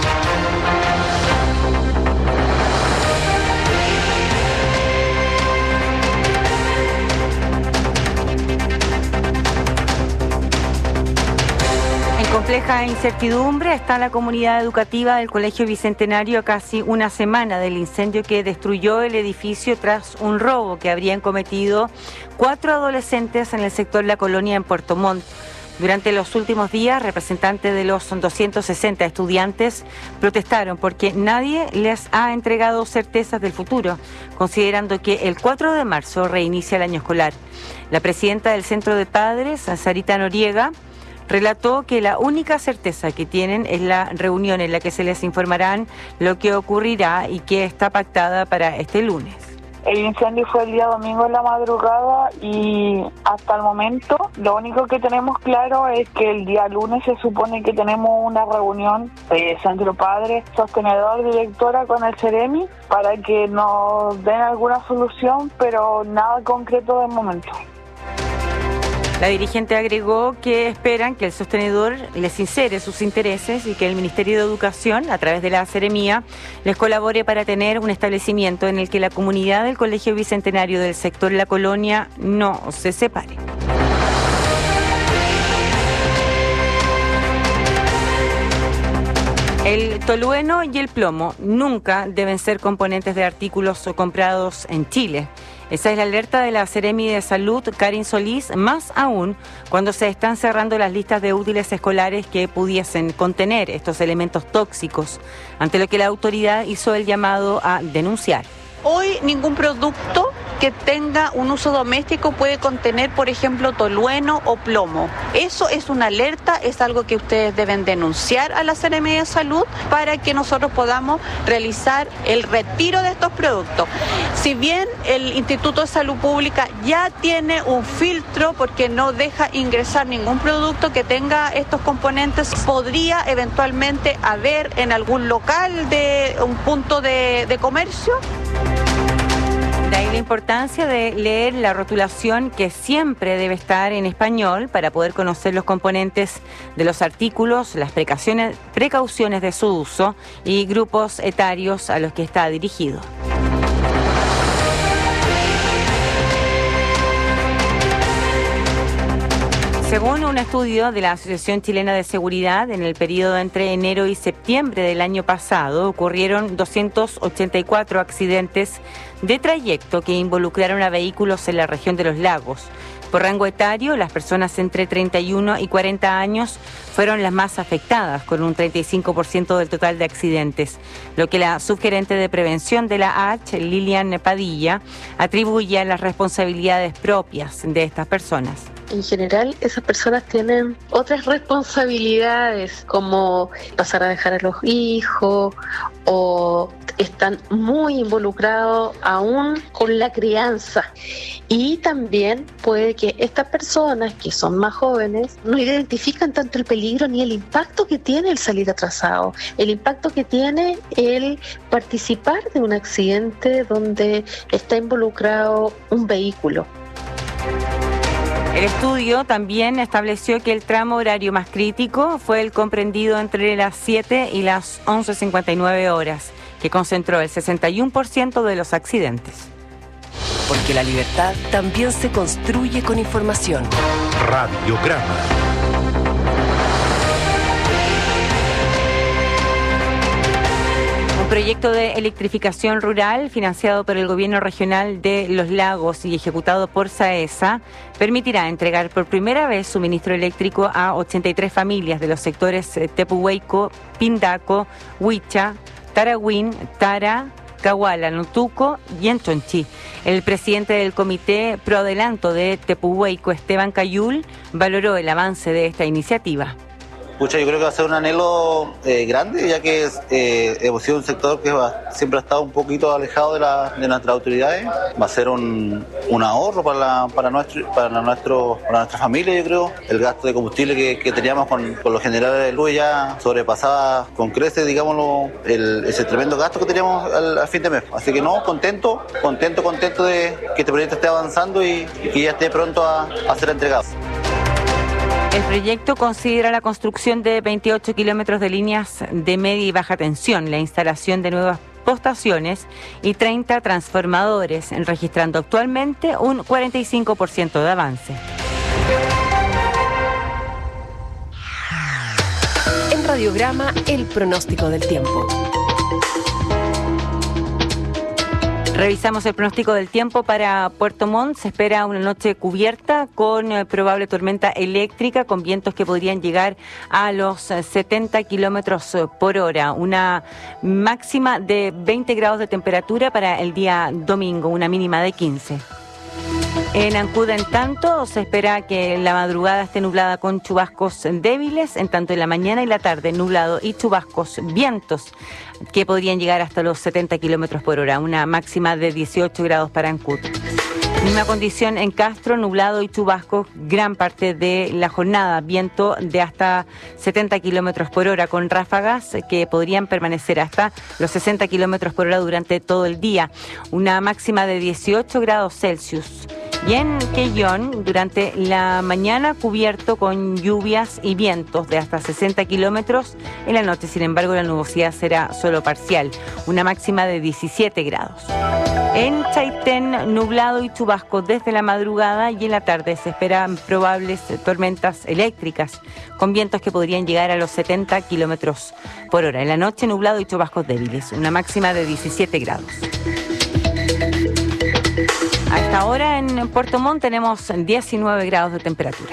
Compleja incertidumbre está la comunidad educativa del Colegio Bicentenario a casi una semana del incendio que destruyó el edificio tras un robo que habrían cometido 4 adolescentes en el sector La Colonia en Puerto Montt. Durante los últimos días, representantes de los 260 estudiantes protestaron porque nadie les ha entregado certezas del futuro, considerando que el 4 de marzo reinicia el año escolar. La presidenta del Centro de Padres, Sarita Noriega, relató que la única certeza que tienen es la reunión en la que se les informarán lo que ocurrirá y que está pactada para este lunes. El incendio fue el día domingo en la madrugada y hasta el momento lo único que tenemos claro es que el día lunes se supone que tenemos una reunión de Centro Padre, sostenedor, directora con el Ceremi para que nos den alguna solución, pero nada concreto de momento. La dirigente agregó que esperan que el sostenedor les sincere sus intereses y que el Ministerio de Educación, a través de la Seremía, les colabore para tener un establecimiento en el que la comunidad del Colegio Bicentenario del sector La Colonia no se separe. El tolueno y el plomo nunca deben ser componentes de artículos comprados en Chile. Esa es la alerta de la Seremi de Salud, Karin Solís, más aún cuando se están cerrando las listas de útiles escolares que pudiesen contener estos elementos tóxicos, ante lo que la autoridad hizo el llamado a denunciar. Hoy ningún producto que tenga un uso doméstico puede contener, por ejemplo, tolueno o plomo. Eso es una alerta, es algo que ustedes deben denunciar a la Seremi de Salud para que nosotros podamos realizar el retiro de estos productos. Si bien el Instituto de Salud Pública ya tiene un filtro porque no deja ingresar ningún producto que tenga estos componentes, podría eventualmente haber en algún local de un punto de comercio. De ahí la importancia de leer la rotulación, que siempre debe estar en español para poder conocer los componentes de los artículos, las precauciones de su uso y grupos etarios a los que está dirigido. Según un estudio de la Asociación Chilena de Seguridad, en el periodo entre enero y septiembre del año pasado ocurrieron 284 accidentes de trayecto que involucraron a vehículos en la región de los lagos. Por rango etario, las personas entre 31 y 40 años fueron las más afectadas, con un 35% del total de accidentes, lo que la subgerente de prevención de la ACH, Lilian Padilla, atribuye a las responsabilidades propias de estas personas. En general, esas personas tienen otras responsabilidades, como pasar a dejar a los hijos, o están muy involucrados aún con la crianza. Y también puede que estas personas, que son más jóvenes, no identifican tanto el peligro ni el impacto que tiene el salir atrasado, el impacto que tiene el participar de un accidente donde está involucrado un vehículo. El estudio también estableció que el tramo horario más crítico fue el comprendido entre las 7 y las 11:59 horas, que concentró el 61% de los accidentes. Porque la libertad también se construye con información. Radiograma. Un proyecto de electrificación rural financiado por el Gobierno Regional de Los Lagos y ejecutado por SAESA permitirá entregar por primera vez suministro eléctrico a 83 familias de los sectores Tepuhueco, Pindaco, Huicha, Tarahuín, Tara, Cahuala, Notuco y Enchonchi. El presidente del Comité Pro Adelanto de Tepuhueco, Esteban Cayul, valoró el avance de esta iniciativa. Pucha, yo creo que va a ser un anhelo grande, ya que hemos sido un sector que siempre ha estado un poquito alejado de nuestras autoridades. Va a ser un ahorro para nuestra familia, yo creo. El gasto de combustible que teníamos con los generadores de luz ya sobrepasaba con creces, digámoslo, ese tremendo gasto que teníamos al fin de mes. Así que contento de que este proyecto esté avanzando y que ya esté pronto a ser entregado. El proyecto considera la construcción de 28 kilómetros de líneas de media y baja tensión, la instalación de nuevas postaciones y 30 transformadores, registrando actualmente un 45% de avance. En Radiograma, el pronóstico del tiempo. Revisamos el pronóstico del tiempo para Puerto Montt. Se espera una noche cubierta con probable tormenta eléctrica con vientos que podrían llegar a los 70 kilómetros por hora. Una máxima de 20 grados de temperatura para el día domingo, una mínima de 15. En Ancud, en tanto, se espera que la madrugada esté nublada con chubascos débiles, en tanto en la mañana y la tarde nublado y chubascos, vientos que podrían llegar hasta los 70 kilómetros por hora, una máxima de 18 grados para Ancud. Misma condición en Castro, nublado y chubascos gran parte de la jornada, viento de hasta 70 kilómetros por hora con ráfagas que podrían permanecer hasta los 60 kilómetros por hora durante todo el día, una máxima de 18 grados Celsius. Y en Quellón, durante la mañana cubierto con lluvias y vientos de hasta 60 kilómetros. En la noche, sin embargo, la nubosidad será solo parcial, una máxima de 17 grados. En Chaitén, nublado y chubasco desde la madrugada y en la tarde se esperan probables tormentas eléctricas con vientos que podrían llegar a los 70 kilómetros por hora. En la noche, nublado y chubascos débiles, una máxima de 17 grados. Hasta ahora en Puerto Montt tenemos 19 grados de temperatura.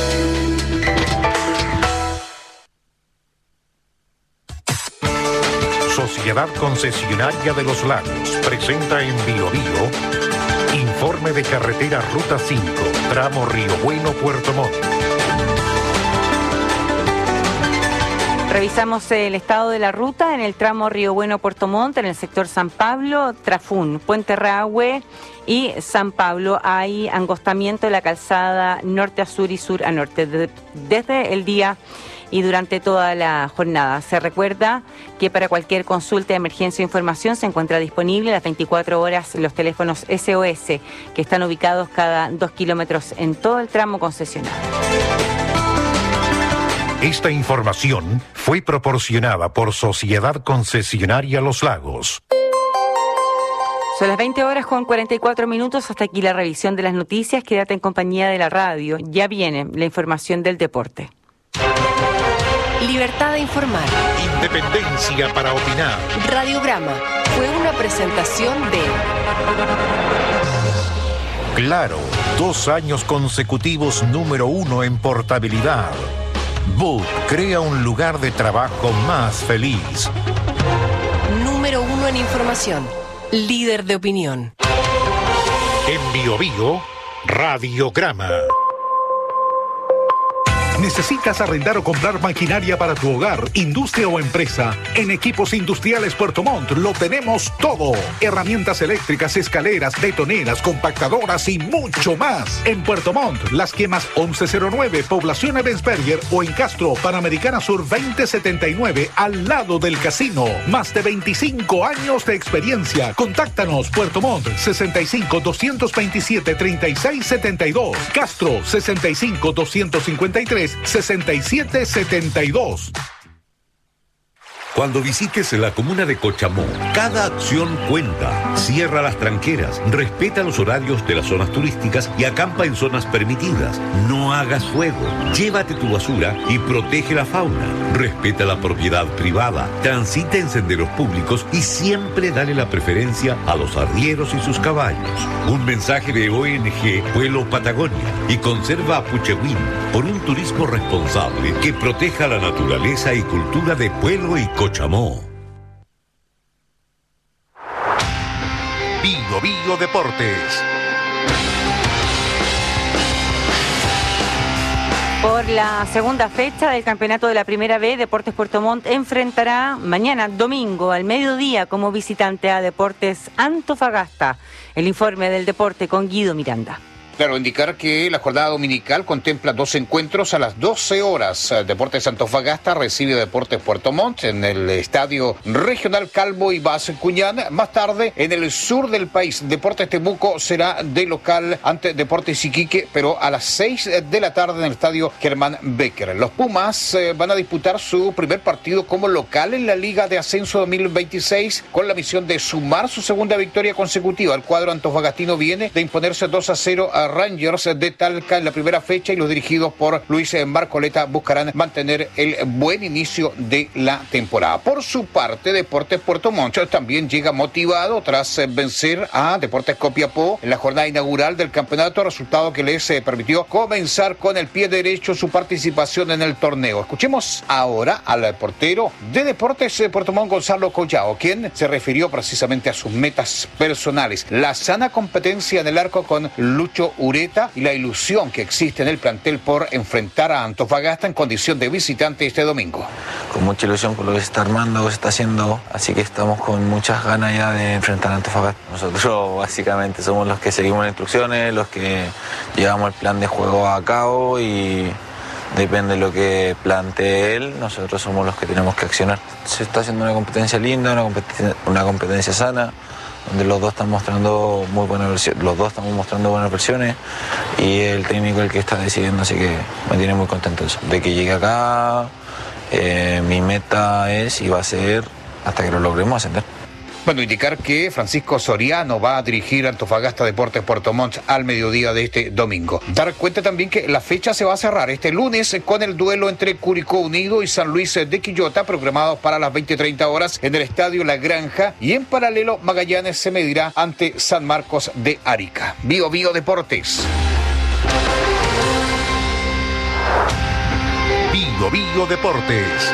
Sociedad Concesionaria de los Lagos presenta en Biobío informe de carretera Ruta 5, tramo Río Bueno, Puerto Montt. Revisamos el estado de la ruta en el tramo Río Bueno, Puerto Montt, en el sector San Pablo, Trafún, Puente Rahue y San Pablo. Hay angostamiento de la calzada norte a sur y sur a norte desde el día y durante toda la jornada. Se recuerda que para cualquier consulta, emergencia o información se encuentra disponible las 24 horas los teléfonos SOS que están ubicados cada 2 kilómetros en todo el tramo concesionario. Esta información fue proporcionada por Sociedad Concesionaria Los Lagos. Son las 20 horas con 44 minutos. Hasta aquí la revisión de las noticias. Quédate en compañía de la radio. Ya viene la información del deporte. Libertad de informar. Independencia para opinar. Radiograma fue una presentación de Claro, 2 años consecutivos número 1 en portabilidad. Boot crea un lugar de trabajo más feliz. Número 1 en información. Líder de opinión. En Biobío, Radiograma. ¿Necesitas arrendar o comprar maquinaria para tu hogar, industria o empresa? En Equipos Industriales Puerto Montt lo tenemos todo. Herramientas eléctricas, escaleras, betoneras, compactadoras y mucho más. En Puerto Montt, Las Quemas 1109, Población Ebensberger o en Castro, Panamericana Sur 2079, al lado del casino. Más de 25 años de experiencia. Contáctanos, Puerto Montt, 65 227 3672. Castro, 65 253 6772. Cuando visites la comuna de Cochamó, cada acción cuenta. Cierra las tranqueras, respeta los horarios de las zonas turísticas y acampa en zonas permitidas. No hagas fuego, llévate tu basura y protege la fauna. Respeta la propiedad privada, transita en senderos públicos y siempre dale la preferencia a los arrieros y sus caballos. Un mensaje de ONG Pueblo Patagonia y Conserva Apuchehuín por un turismo responsable que proteja la naturaleza y cultura de Pueblo y Cochamó. Biobío Deportes. Por la segunda fecha del campeonato de la Primera B, Deportes Puerto Montt enfrentará mañana, domingo, al mediodía, como visitante a Deportes Antofagasta. El informe del deporte con Guido Miranda. Claro, indicar que la jornada dominical contempla 2 encuentros a las 12 horas. Deportes Antofagasta recibe Deportes Puerto Montt en el Estadio Regional Calvo y Bas Cuñán. Más tarde, en el sur del país, Deportes Temuco será de local ante Deportes Iquique, pero a las 6 de la tarde en el Estadio Germán Becker. Los Pumas van a disputar su primer partido como local en la Liga de Ascenso 2026 con la misión de sumar su segunda victoria consecutiva. El cuadro antofagastino viene de imponerse 2-0 a Rangers de Talca en la primera fecha y los dirigidos por Luis Marcoleta buscarán mantener el buen inicio de la temporada. Por su parte, Deportes Puerto Montt también llega motivado tras vencer a Deportes Copiapó en la jornada inaugural del campeonato, resultado que les permitió comenzar con el pie derecho su participación en el torneo. Escuchemos ahora al portero de Deportes Puerto Montt, Gonzalo Collao, quien se refirió precisamente a sus metas personales, la sana competencia en el arco con Lucho Ureta y la ilusión que existe en el plantel por enfrentar a Antofagasta en condición de visitante este domingo. Con mucha ilusión por lo que se está armando, lo que se está haciendo, así que estamos con muchas ganas ya de enfrentar a Antofagasta. Nosotros básicamente somos los que seguimos las instrucciones, los que llevamos el plan de juego a cabo y depende de lo que plantee él, nosotros somos los que tenemos que accionar. Se está haciendo una competencia linda, una competencia sana, donde los dos están mostrando muy buenas versiones, los dos estamos mostrando buenas versiones y el técnico es el que está decidiendo, así que me tiene muy contento eso. De que llegue acá, mi meta es y va a ser hasta que lo logremos ascender. Bueno, indicar que Francisco Soriano va a dirigir Antofagasta Deportes Puerto Montt al mediodía de este domingo. Dar cuenta también que la fecha se va a cerrar este lunes con el duelo entre Curicó Unido y San Luis de Quillota, programados para las 20:30 horas en el Estadio La Granja, y en paralelo Magallanes se medirá ante San Marcos de Arica. Bio Deportes. Bio Deportes.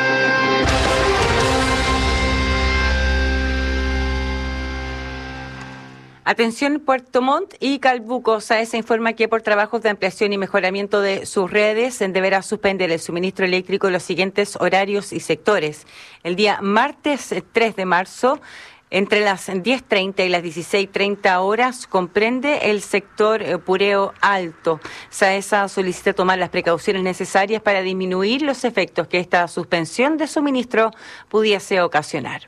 Atención Puerto Montt y Calbuco. SAESA informa que por trabajos de ampliación y mejoramiento de sus redes deberá suspender el suministro eléctrico en los siguientes horarios y sectores. El día martes 3 de marzo, entre las 10:30 y las 16:30 horas, comprende el sector Pureo Alto. SAESA solicita tomar las precauciones necesarias para disminuir los efectos que esta suspensión de suministro pudiese ocasionar.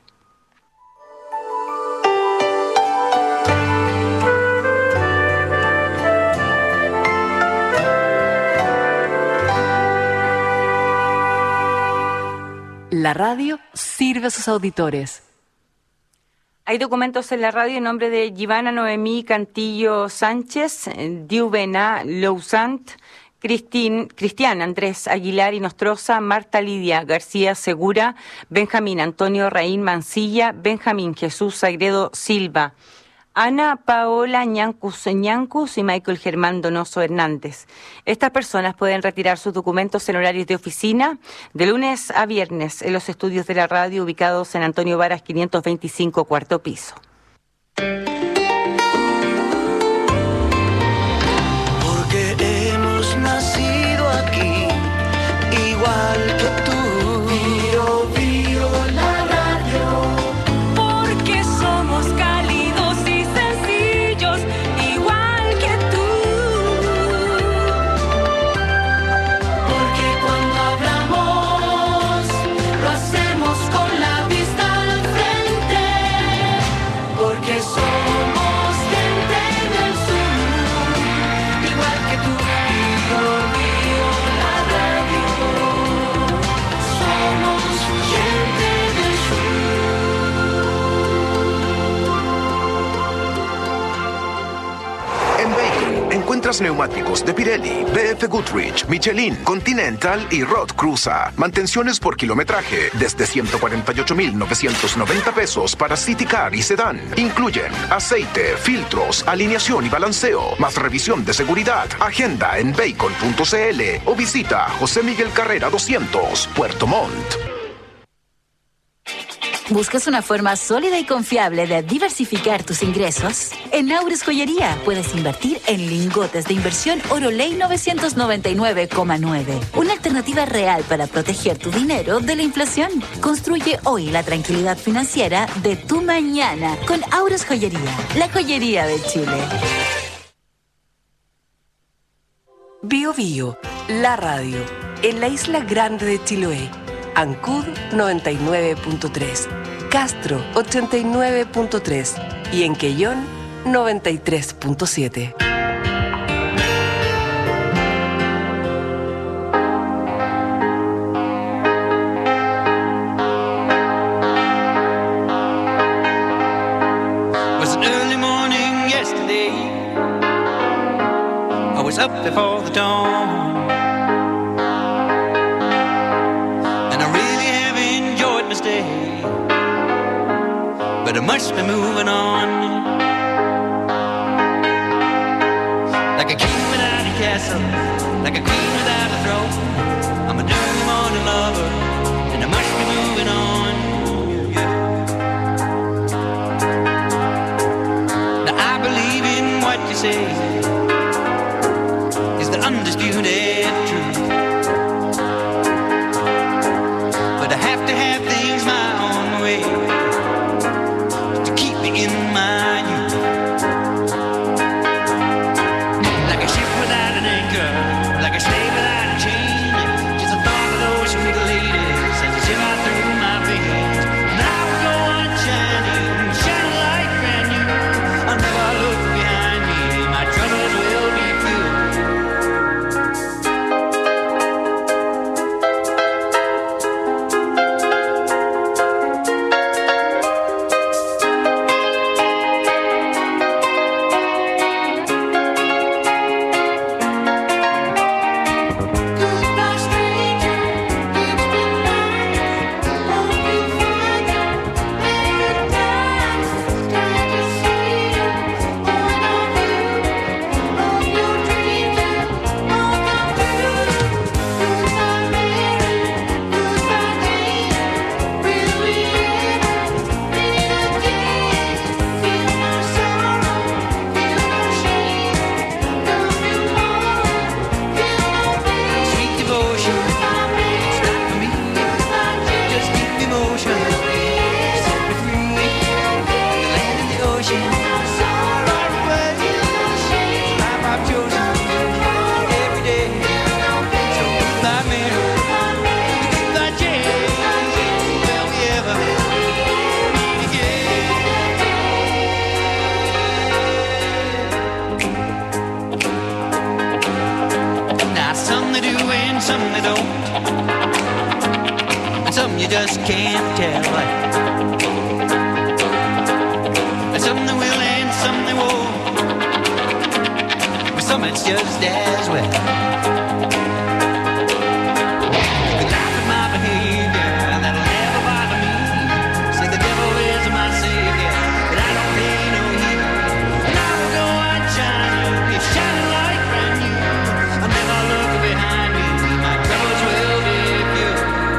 La radio sirve a sus auditores. Hay documentos en la radio en nombre de Givana Noemí Cantillo Sánchez, Diuvena Lousant, Cristian Andrés Aguilar y Nostroza, Marta Lidia García Segura, Benjamín Antonio Raín Mancilla, Benjamín Jesús Sagredo Silva, Ana Paola Ñancus y Michael Germán Donoso Hernández. Estas personas pueden retirar sus documentos en horarios de oficina de lunes a viernes en los estudios de la radio ubicados en Antonio Varas 525, cuarto piso. Porque hemos nacido aquí, igual que tú. Bio la radio. Porque somos cálidos y sencillos, igual que tú. Porque cuando hablamos, lo hacemos con la vista al frente. Porque somos gente del sur, igual que tú. Bio la radio. Somos gente del En Bacon encuentras neumáticos de Pirelli, BF Goodrich, Michelin, Continental y Rod Cruza. Mantenciones por kilometraje desde 148,990 pesos para City Car y Sedán. Incluyen aceite, filtros, alineación y balanceo, más revisión de seguridad. Agenda en bacon.cl o visita José Miguel Carrera 200, Puerto Montt. ¿Buscas una forma sólida y confiable de diversificar tus ingresos? En Aures Joyería puedes invertir en lingotes de inversión Oroley 999,9. Una alternativa real para proteger tu dinero de la inflación. Construye hoy la tranquilidad financiera de tu mañana con Aures Joyería, la joyería de Chile. Bio, la radio, en la isla grande de Chiloé. Ancud 99.3, Castro 89.3 y en Quellón 93.7. Was an early morning yesterday. I was up before the dawn. But I must be moving on. Like a king without a castle, like a queen without a throne. I'm an early morning lover, and I must be moving on. Now I believe in what you say. you just can't tell. And some they will and some they won't, but some it's just as well. You can laugh at my behavior, that'll never bother me. Say the devil is my savior, but I don't pay no heed. And I will go and shine you, you shining like brand new. I'll never look behind me, my troubles will be few.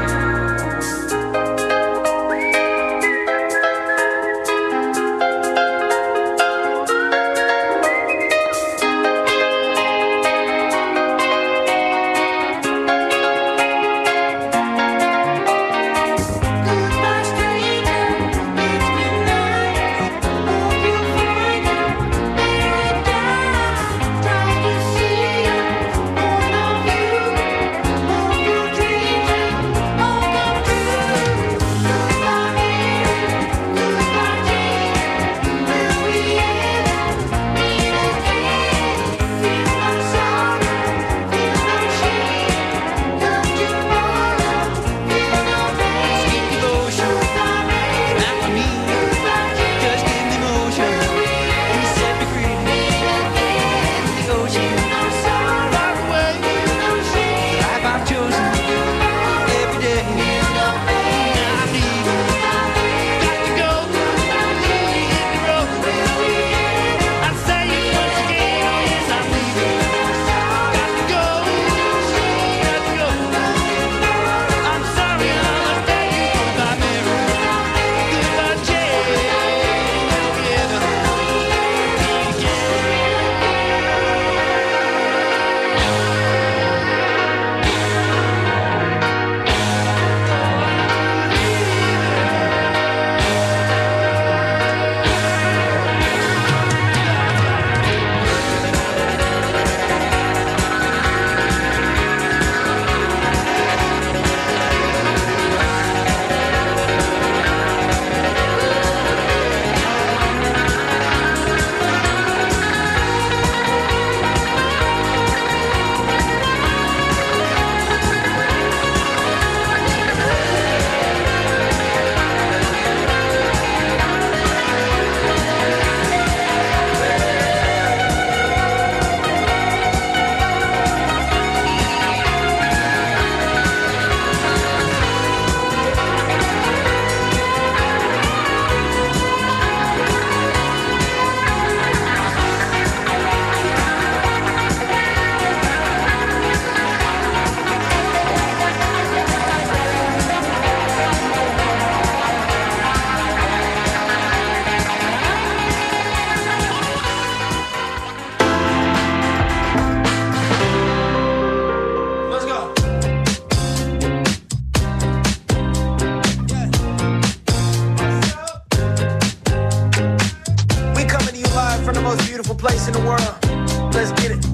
place in the world. Let's get it.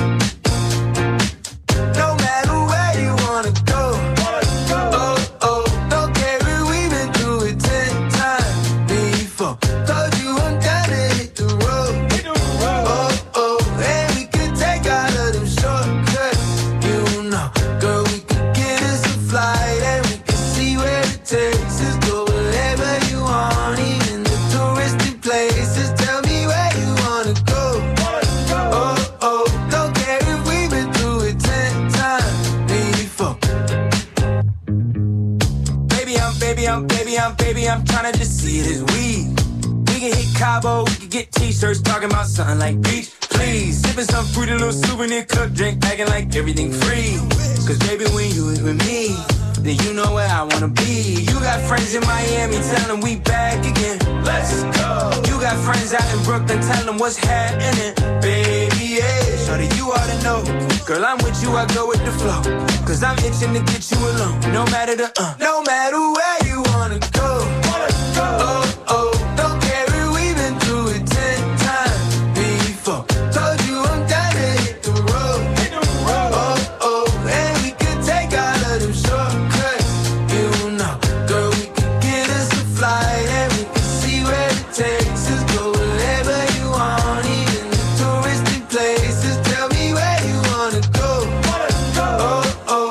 No matter where you wanna go. Oh, oh, don't care if we've been through it 10 times before. Told you I'm down to hit the road. Oh, oh, and we could take all of them shortcuts. You know, girl, we could get us a flight and we could see where it takes us. Go wherever you want, even the touristy places. Tell me where you wanna go. Oh, oh, don't care if we've been through it 10 times before. Baby, I'm tryna just see it as we can hit Cabo, we can get t-shirts talking about something like beach, please. Sipping some fruity little souvenir cup drink, acting like everything free. Cause baby, when you is with me, then you know where I wanna be. You got friends in Miami, tell them we back again. Let's go. You got friends out in Brooklyn, tell them what's happening. Baby, yeah, shorty, you ought to know. Girl, I'm with you, I go with the flow. Cause I'm itching to get you alone. No matter the no matter where you wanna go.